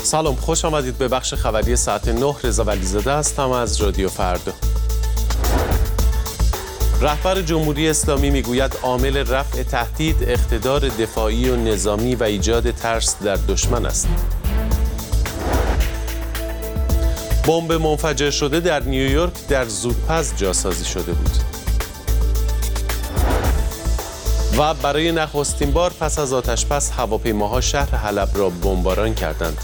سلام، خوش آمدید به بخش خبری ساعت 9. رضا ولیزاده هستم از رادیو فردا. رهبر جمهوری اسلامی میگوید عامل رفع تهدید اقتدار دفاعی و نظامی و ایجاد ترس در دشمن است. بمب منفجر شده در نیویورک در زودپس جاسازی شده بود. و برای نخستین بار پس از آتش‌بس هواپیماها شهر حلب را بمباران کردند.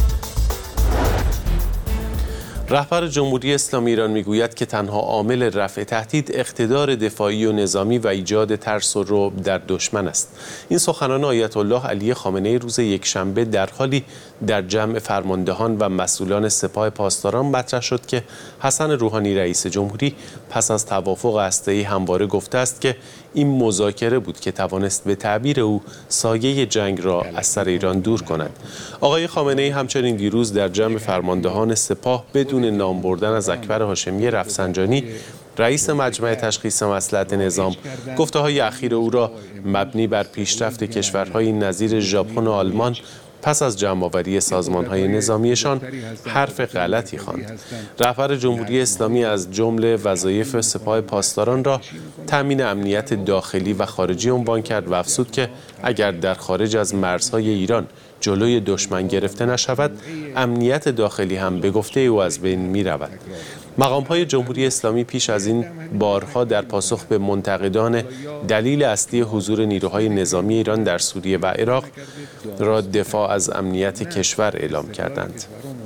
رهبر جمهوری اسلامی ایران میگوید که تنها عامل رفع تهدید اقتدار دفاعی و نظامی و ایجاد ترس و رعب در دشمن است. این سخنان آیت الله علی خامنه‌ای روز یکشنبه در حالی در جمع فرماندهان و مسئولان سپاه پاسداران مطرح شد که حسن روحانی رئیس جمهوری پس از توافق هسته‌ای همواره گفته است که این مذاکره بود که توانست به تعبیر او سایه جنگ را از سر ایران دور کند. آقای خامنه‌ای همچنین دیروز در جمع فرماندهان سپاه بدون نام بردن از اکبر هاشمی رفسنجانی رئیس مجمع تشخیص مصلحت نظام گفته‌های اخیر او را مبنی بر پیشرفت کشورهای نظیر ژاپن و آلمان پس از جمع‌آوری سازمان‌های نظامیشان حرف غلطی خواند. رهبر جمهوری اسلامی از جمله وظایف سپاه پاسداران را تامین امنیت داخلی و خارجی عنوان کرد و افزود که اگر در خارج از مرزهای ایران جلوی دشمن گرفته نشود، امنیت داخلی هم به گفته او از بین می رود. مقام‌های جمهوری اسلامی پیش از این بارها در پاسخ به منتقدان دلیل اصلی حضور نیروهای نظامی ایران در سوریه و عراق را دفاع از امنیت کشور اعلام کردند.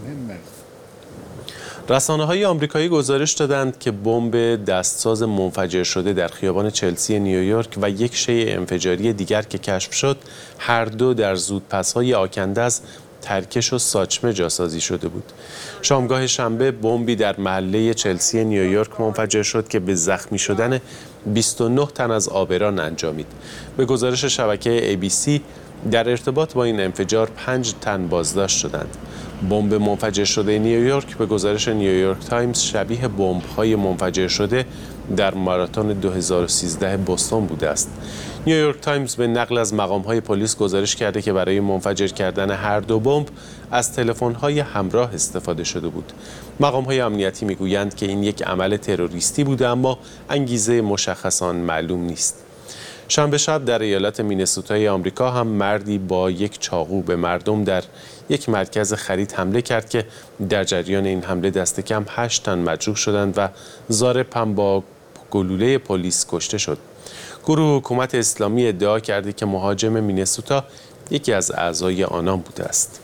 رسانه‌های آمریکایی گزارش دادند که بمب دستساز منفجر شده در خیابان چلسی نیویورک و یک شیء انفجاری دیگر که کشف شد، هر دو در زودپس‌های آکنده از ترکش و ساچمه جاسازی شده بود. شامگاه شنبه بمبی در محله چلسی نیویورک منفجر شد که به زخمی شدن 29 تن از عابران انجامید. به گزارش شبکه ABC در ارتباط با این انفجار 5 تن بازداشت شدند. بمب منفجر شده نیویورک به گزارش نیویورک تایمز شبیه بمب‌های منفجر شده در ماراتون 2013 بوستون بوده است. نیویورک تایمز به نقل از مقام‌های پلیس گزارش کرده که برای منفجر کردن هر دو بمب از تلفن‌های همراه استفاده شده بود. مقام‌های امنیتی می‌گویند که این یک عمل تروریستی بوده اما انگیزه مشخصاً معلوم نیست. شنبه شب در ایالت مینسوتای آمریکا هم مردی با یک چاقو به مردم در یک مرکز خرید حمله کرد که در جریان این حمله دست کم 8 تن مجروح شدند و ضارب هم با گلوله پلیس کشته شد. گروه حکومت اسلامی ادعا کرده که مهاجم مینسوتا یکی از اعضای آنان بوده است.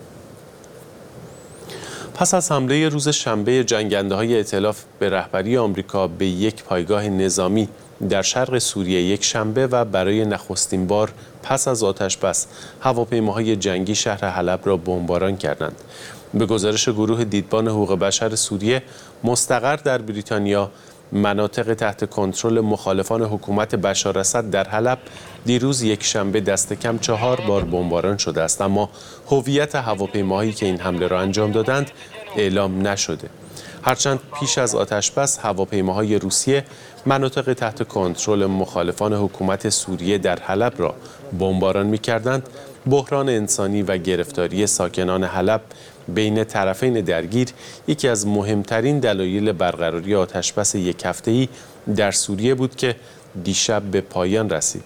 پس از حمله روز شنبه جنگنده‌های ائتلاف به رهبری آمریکا به یک پایگاه نظامی در شرق سوریه یک شنبه و برای نخستین بار پس از آتش‌بس هواپیماهای جنگی شهر حلب را بمباران کردند. به گزارش گروه دیدبان حقوق بشر سوریه مستقر در بریتانیا، مناطق تحت کنترل مخالفان حکومت بشار اسد در حلب دیروز یک شنبه دست کم 4 بار بمباران شده است، اما هویت هواپیماهایی که این حمله را انجام دادند اعلام نشده. هرچند پیش از آتش‌بس هواپیماهای روسیه مناطق تحت کنترل مخالفان حکومت سوریه در حلب را بمباران می‌کردند، بحران انسانی و گرفتاری ساکنان حلب بین طرفین درگیر یکی از مهمترین دلایل برقراری آتش‌بس یک هفته‌ای در سوریه بود که دیشب به پایان رسید.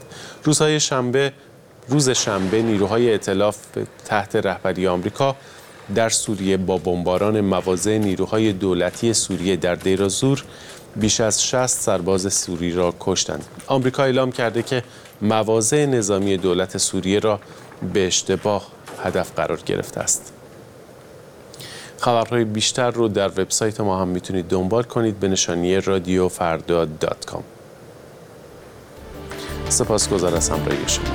روز شنبه نیروهای ائتلاف تحت رهبری آمریکا در سوریه با بمباران مواضع نیروهای دولتی سوریه در دیر الزور بیش از 60 سرباز سوری را کشتند. آمریکا اعلام کرده که مواضع نظامی دولت سوریه را به اشتباه هدف قرار گرفته است. خبرهای بیشتر رو در وبسایت ما هم میتونید دنبال کنید به نشانی radiofarda.com. سپاسگزار از همراهی شما.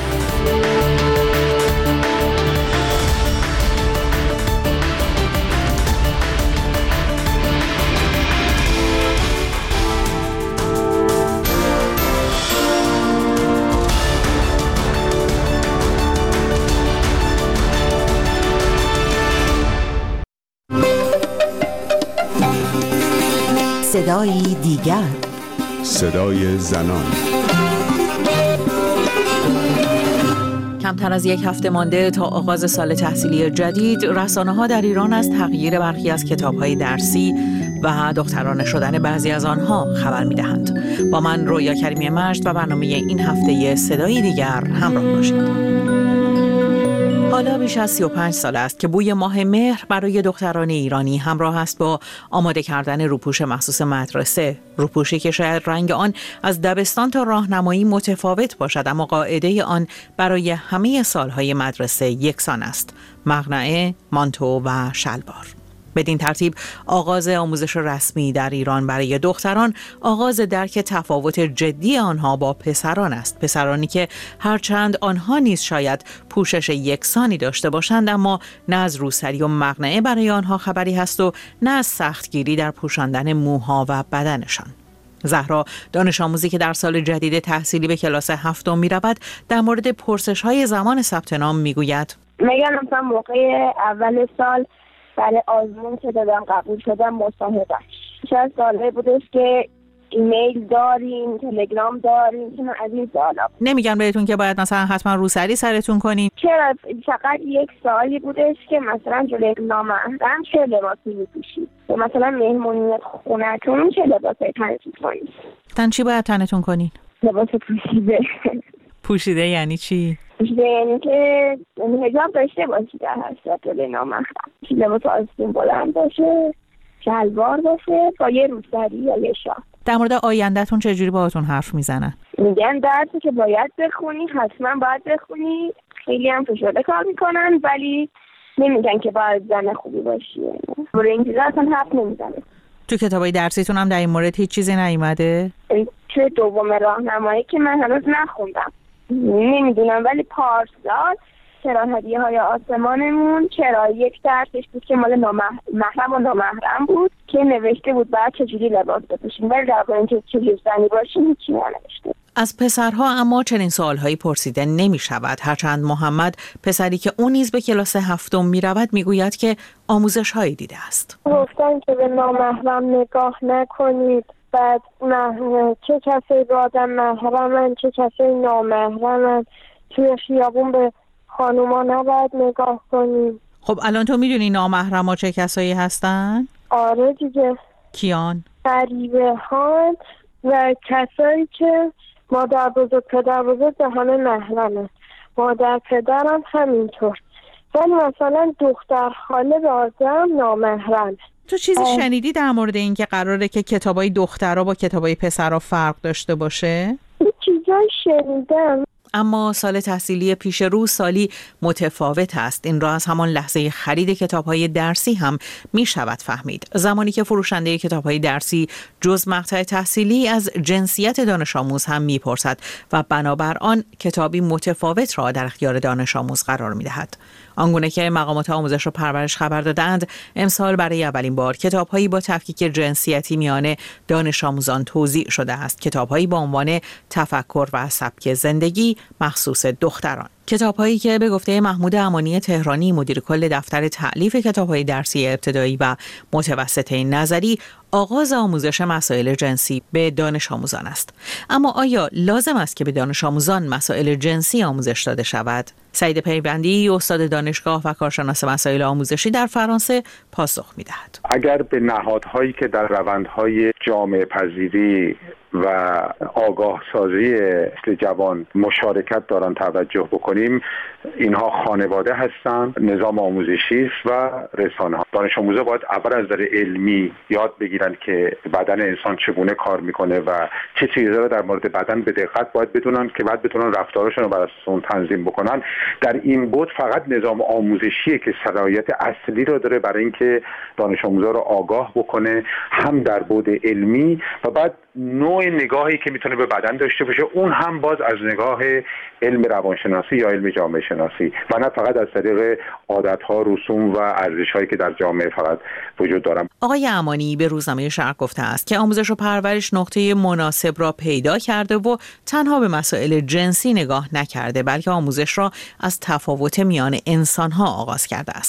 صدای دیگر، صدای زنان. کمتر از یک هفته مانده تا آغاز سال تحصیلی جدید، رسانه‌ها در ایران از تغییر برخی از کتاب‌های درسی و دخترانه شدن بعضی از آنها خبر می‌دهند. با من رویا کریمی مجد و برنامه این هفته صدای دیگر همراه باشید. حالا بیش از 35 سال است که بوی ماه مهر برای دختران ایرانی همراه است با آماده کردن روپوش مخصوص مدرسه. روپوشی که شاید رنگ آن از دبستان تا راهنمایی متفاوت باشد، اما قاعده آن برای همه سالهای مدرسه یکسان است: مقنعه، مانتو و شلوار. بدین ترتیب آغاز آموزش رسمی در ایران برای دختران آغاز درک تفاوت جدی آنها با پسران است. پسرانی که هرچند آنها نیز شاید پوشش یکسانی داشته باشند، اما نه از روسری و مقنعه برای آنها خبری هست و نه از سختگیری در پوشاندن موها و بدنشان. زهرا، دانش آموزی که در سال جدید تحصیلی به کلاس 7 می رود، در مورد پرسش‌های زمان ثبت نام می گوید: میگم مثلا موقع اول سال برای آزمون که دادم قبول شدم مصاحبهش. شاید ساله بودش که ایمیل داریم، تلگرام داریم، که از این سوالا. نمیگن بهتون که باید مثلا حتما روسری سرتون کنین؟ چرا؟ فقط یک سوالی بودش که مثلا جلوی نامحرم چه لباسی میپوشید، و مثلا مهمونیت خونتون چه لباسی تنتون کنید. چی باید تنتون کنین؟ لباس پوشیده. پوشیده یعنی چی؟ یعنی که حجاب داشته باشی در حسرت جلوی نامحرم. لباس آستین بلند باشه، شلوار باشه با یه روسری یا یه شال. در مورد آینده‌تون چجوری باهاتون حرف میزنن؟ میگن درسی که باید بخونی حتما باید بخونی. خیلی هم فشرده کار میکنن، ولی نمیگن که باید زن خوبی باشی. برای این چیزا اصلا حرف نمیزنه. تو کتابای درسیتون هم در این مورد هیچ چیزی نیومده؟ توی دوم راهنمایی که من هنوز نخوندم نمیدونم، ولی پارسال چرا هدیه‌های آسمانمون چرا یک درسش بود که مال محرم و نامحرم بود که نوشته بود بعد چجوری لباس بپوشیم، ولی در مورد اینکه چجوری زنی باشیم هیچی ننوشته. از پسرها اما چنین سوالهایی پرسیده نمی شود، هرچند محمد، پسری که اون نیز به کلاس 7 می رود، می گوید که آموزش هایی دیده است. گفتن که به نامحرم نگاه نکنید، بعد چه کسی با آدم محرمن چه کسی نامحرمن، توی خیابون به خانوما نباید نگاه کنید. خب الان تو میدونی نامحرم ها چه کسایی هستن؟ آره دیگه. کیان؟ غریبه ها و کسایی که مادر بزرگ پدر بزرگ به همه محرمه، مادر پدرم همینطور، ولی مثلا دختر خاله به آدم نامحرمه. تو چیزی شنیدی در مورد این که قراره که کتابای دخترها با کتابای پسرها فرق داشته باشه؟ چیزایی شنیدم. اما سال تحصیلی پیش رو سالی متفاوت است. این را از همان لحظه خرید کتاب‌های درسی هم می شود فهمید. زمانی که فروشنده کتاب‌های درسی جز مقطع تحصیلی از جنسیت دانش آموز هم می‌پرسد و بنابر آن کتابی متفاوت را در اختیار دانش آموز قرار می‌دهد. آنگونه که مقامات آموزش و پرورش خبر دادند، امسال برای اولین بار کتاب‌هایی با تفکیک جنسیتی میان دانش آموزان توزیع شده است. کتاب‌هایی با عنوان تفکر و سبک زندگی مخصوص دختران. کتاب‌هایی که به گفته محمود امانی تهرانی، مدیر کل دفتر تألیف کتاب‌های درسی ابتدایی و متوسطه نظری، آغاز آموزش مسائل جنسی به دانش آموزان است. اما آیا لازم است که به دانش آموزان مسائل جنسی آموزش داده شود؟ سعید پیوندی، استاد دانشگاه و کارشناس مسائل آموزشی در فرانسه، پاسخ می‌دهد. اگر به نهادهایی که در روندهای جامعه پذیری و آگاه سازی نسل جوان مشارکت دارن توجه بکنیم، اینها خانواده هستند، نظام آموزشی است و رسانه ها. دانش آموزا باید اول از نظر علمی یاد بگیرن که بدن انسان چگونه کار میکنه و چه چیزا رو در مورد بدن به دقت باید بدونن که بعد بتونن رفتارشون رو بر اساس اون تنظیم بکنن. در این بود فقط نظام آموزشی که صلاحیت اصلی رو داره برای اینکه دانش آموزا رو آگاه بکنه، هم در بود علمی و بعد نوع نگاهی که میتونه به بدن داشته باشه، اون هم باز از نگاه علم روانشناسی یا علم جامعه شناسی و نه فقط از طریق عادت‌ها، رسوم و ارزش‌هایی که در جامعه فقط وجود دارن. آقای امانی به روزنامه شرق گفته است که آموزش و پرورش نقطه مناسب را پیدا کرده و تنها به مسائل جنسی نگاه نکرده، بلکه آموزش را از تفاوت میان انسان‌ها آغاز کرده است.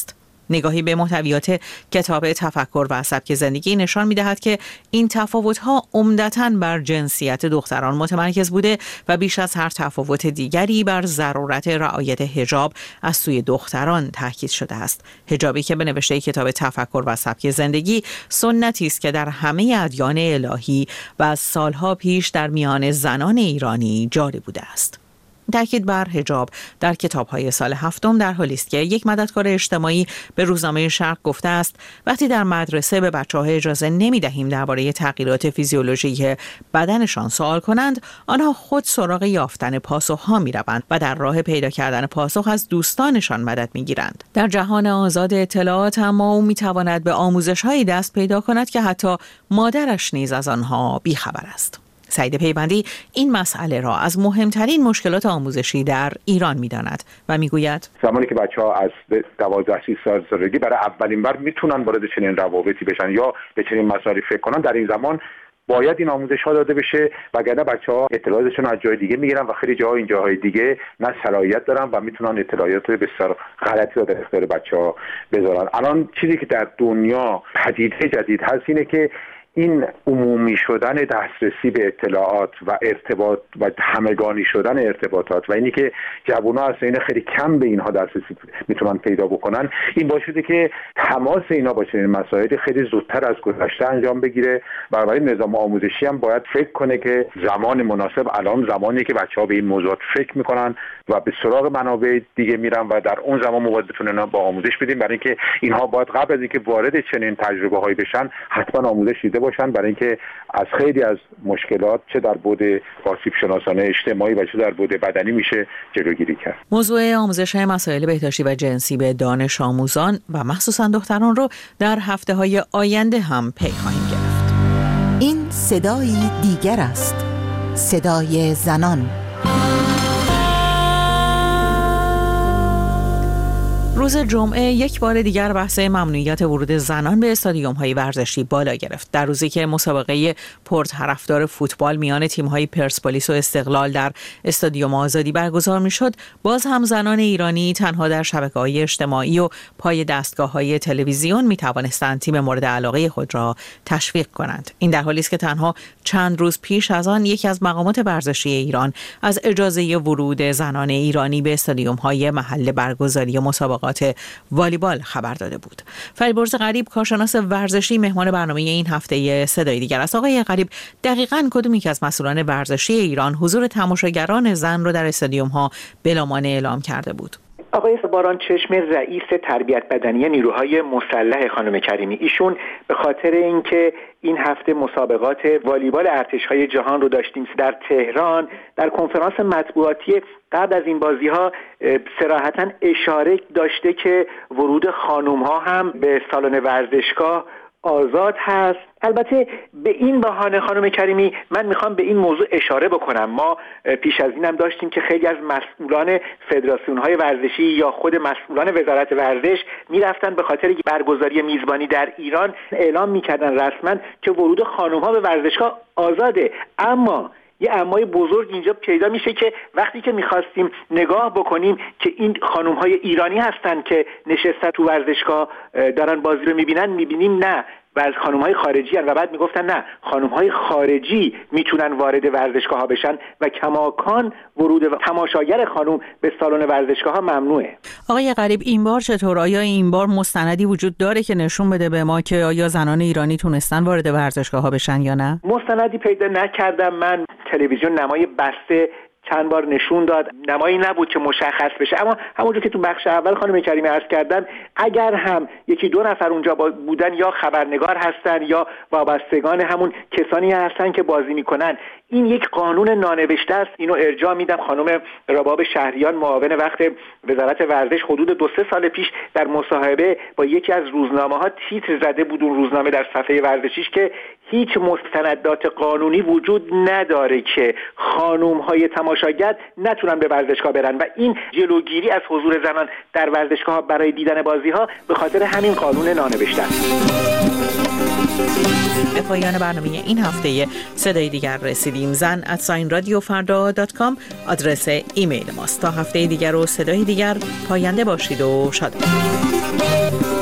نگاهی به محتویات کتاب تفکر و سبک زندگی نشان می‌دهد که این تفاوت‌ها عمدتاً بر جنسیت دختران متمرکز بوده و بیش از هر تفاوت دیگری بر ضرورت رعایت حجاب از سوی دختران تاکید شده است. حجابی که به نوشته کتاب تفکر و سبک زندگی سنتی است که در همه ادیان الهی و از سالها پیش در میان زنان ایرانی جاری بوده است. تأکید بر حجاب در کتاب‌های سال هفتم در حالی است که یک مددکار اجتماعی به روزنامه شرق گفته است وقتی در مدرسه به بچه‌ها اجازه نمی‌دهیم درباره تغییرات فیزیولوژیکی بدنشان سوال کنند، آنها خود سراغ یافتن پاسخ‌ها می‌روند و در راه پیدا کردن پاسخ از دوستانشان مدد می‌گیرند. در جهان آزاد اطلاعات اما او می‌تواند به آموزش‌هایی دست پیدا کند که حتی مادرش نیز از آنها بی‌خبر است. سعید پیوندی این مسئله را از مهمترین مشکلات آموزشی در ایران می‌داند و می‌گوید زمانی که بچه‌ها از 12-13 سالگی برای اولین بار میتونن وارد چنین روابطی بشن یا به چنین مسائلی فکر کنن، در این زمان باید این آموزش‌ها داده بشه، وگرنه بچه‌ها اطلاعاتشون از جای دیگه میگیرن و خیلی جاها این جاهای دیگه نه صلاحیت دارن و میتونن اطلاعات بسیار غلطی رو در اختیار بچه‌ها بذارن. الان چیزی که در دنیا پدیده جدید هست اینه که این عمومی شدن دسترسی به اطلاعات و ارتباط و همگانی شدن ارتباطات و اینی که جوونا اصلا خیلی کم به اینها دسترسی میتونن پیدا بکنن، این باعث شده که تماس اینا با چنین مسائلی خیلی زودتر از گذشته انجام بگیره. برای نظام آموزشی هم باید فکر کنه که زمان مناسب الان زمانیه که بچه‌ها به این موضوعات فکر میکنن و به سراغ منابع دیگه میرن و در اون زمان باید بتونن با آموزش بدیم، برای اینکه اینها باید قبل از اینکه وارد چنین تجربه‌هایی بشن حتما آموزش دیده باشن، برای اینکه از خیلی از مشکلات چه در بعد آسیب شناسانه اجتماعی و چه در بعد بدنی میشه جلوگیری کرد. موضوع آموزش مسائل بهداشتی و جنسی به دانش آموزان و مخصوصا دختران رو در هفته‌های آینده هم پی خواهیم گرفت. این صدای دیگر است، صدای زنان. روز جمعه یک بار دیگر بحث ممنوعیت ورود زنان به استادیوم‌های ورزشی بالا گرفت. در روزی که مسابقه پرطرفدار فوتبال میان تیم‌های پرسپولیس و استقلال در استادیوم آزادی برگزار می‌شد، باز هم زنان ایرانی تنها در شبکه‌های اجتماعی و پای دستگاه‌های تلویزیون می‌توانستند تیم مورد علاقه خود را تشویق کنند. این در حالی است که تنها چند روز پیش از آن یکی از مقامات ورزشی ایران از اجازه ورود زنان ایرانی به استادیوم‌های محل برگزاری مسابقات والیبال خبر داده بود. فریبرز غریب، کارشناس ورزشی، مهمان برنامه این هفته صدای دیگر است. آقای غریب، دقیقاً کدوم یک از مسئولان ورزشی ایران حضور تماشاگران زن رو در استادیوم‌ها بلامانع اعلام کرده بود؟ آقای باران چشم، رئیس تربیت بدنی نیروهای مسلح خانم کریمی، ایشون به خاطر اینکه این هفته مسابقات والیبال ارتش‌های جهان رو داشتیم در تهران، در کنفرانس مطبوعاتی قبل از این بازی‌ها صراحتاً اشاره داشته که ورود خانم‌ها هم به سالن ورزشگاه آزاد هست. البته به این بهانه خانم کریمی، من میخوام به این موضوع اشاره بکنم، ما پیش از اینم داشتیم که خیلی از مسئولان فدراسیون‌های ورزشی یا خود مسئولان وزارت ورزش میرفتن به خاطر برگزاری میزبانی در ایران اعلام میکردن رسما که ورود خانم‌ها به ورزشگاه آزاده. اما یه امای بزرگ اینجا پیدا میشه که وقتی که میخواستیم نگاه بکنیم که این خانم‌های ایرانی هستن که نشستن تو ورزشگاه دارن بازی رو میبینیم نه، و خانم‌های خارجی هستن و بعد میگفتن نه، خانم‌های خارجی میتونن وارد ورزشگاه ها بشن و کماکان ورود تماشاگر خانم به سالن ورزشگاه ها ممنوعه. آقای غریب، این بار چطور؟ آیا این بار مستندی وجود داره که نشون بده به ما که آیا زنان ایرانی تونستن وارد ورزشگاه ها بشن یا نه؟ مستندی پیدا نکردم. من تلویزیون نمای بسته چند بار نشون داد، نمایی نبود که مشخص بشه، اما همونجور که تو بخش اول خانم کریمی عرض کردن، اگر هم یکی دو نفر اونجا بودن یا خبرنگار هستن یا وابستگان همون کسانی هستن که بازی میکنن، این یک قانون نانوشته است. اینو ارجاع میدم خانم رباب شهریان، معاون وقت وزارت ورزش، حدود 2-3 سال پیش در مصاحبه با یکی از روزنامه‌ها تیتر زده بود اون روزنامه در صفحه ورزشیش که هیچ مستندات قانونی وجود نداره که خانم‌های تماشاگر نتونن به ورزشگاه برن و این جلوگیری از حضور زنان در ورزشگاه برای دیدن بازی‌ها به خاطر همین قانون نانوشته است. به پایان برنامه این هفته صدای دیگر رسیدیم. zan@radiofarda.com آدرس ایمیل ماست. تا هفته دیگر و صدای دیگر، پاینده باشید و شاد باشید.